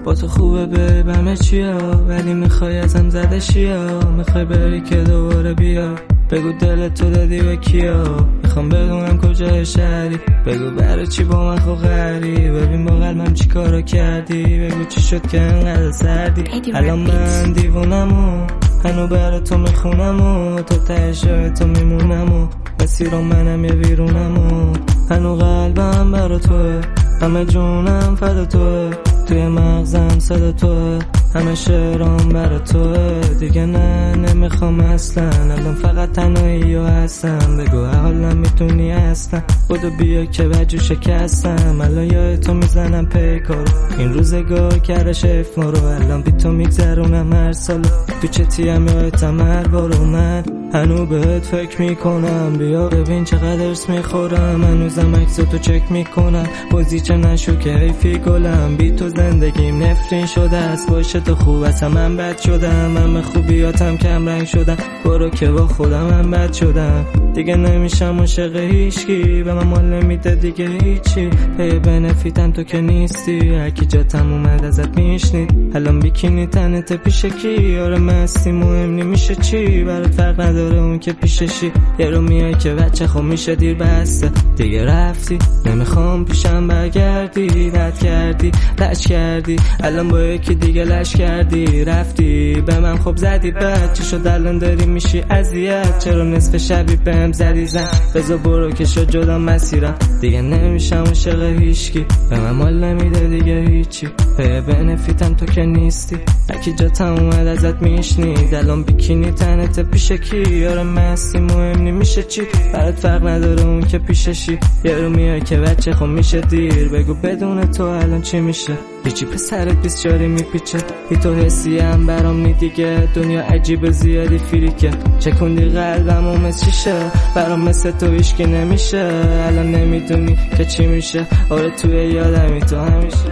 با تو خوبه بیب همه چیا، ولی میخوای ازم زده شیا، میخوای بری که دوباره بیا، بگو دل تو دادی به کیا، میخوام بدونم کجای شهری، بگو برای چی با من خو غری، ببین با قلبم چی کارو کردی، بگو چی شد که انقدر سردی. الان من دیوونم و هنو برای تو میخونم و تو تهشای تو میمونم و مسیرم منم یه ویرونم و هنو قلبم برای توه، همه جونم فدا توه، توی مغزم صدا توه، همه شعرام برای توه، دیگه نه نمیخوام اصلا، الان فقط تنهایی و هستم، بگو حالا میتونی اصلا بودو بیا که بجو شکستم، الان یاد تو میزنم پیکارو، این روزگار کرده شیف ما رو، الان بی تو میگذرونم هر سالو، تو چتیم یادتم هر بارو، من هنو بهت فکر میکنم، بیا ببین چقدر ارس میخورم، هنوزم عکس تو چک میکنم، بازیچه نشو که حیفی گلم، بی تو زندگیم نفرین شده است، باشه تو خوب است من بد شدم، همه خوبیاتم کم رنگ شدم، برو که با خودم من بد شدم، دیگه نمیشم عاشق هیچکی، به من مال نمیده دیگه هیچی، پی بنفیتم تو که نیستی، هرکی جاتم اومد ازت میشنید، الان بیکینی تنت پیش کی، آره مستی مهم نمیشه چی، برات فرق نداره اون که پیششی، یه رو میای که بچه خب میشه دیر بسته، دیگه رفتی نمیخوام پیشم برگردی، رد کردی لش کردی، الان با یکی دیگه لش کردی، رفتی به من خب زدی بعد چی شد الان داری میشی اذیت، چرا نصف شبی بهم زدی زن، بذار برو که شد جدا مسیرم، دیگه نمیشم عاشق هیچکی، به من مال نمیده دیگه هیچی، پی بنفیتم تو که نیستی، هرکی جاتم اومد ازت میشنید، الان بیکینی تنت پیش کی، آره مستی مهم نمیشه چی، برات فرق نداره اون که پیششی، یه رو میای که بچه خب میشه دیر، بگو بدون تو الان چی میشه، هیچی پسرت 24 میپیچه، ای تو حسی هم برام نی دیگه، دنیا عجیب زیادی فریکه، چکوندی قلبم و مثل شیشه، برام مثل تو هیچکی نمیشه، الان نمیدونی که چی میشه، آره توی یادمی تو همیشه.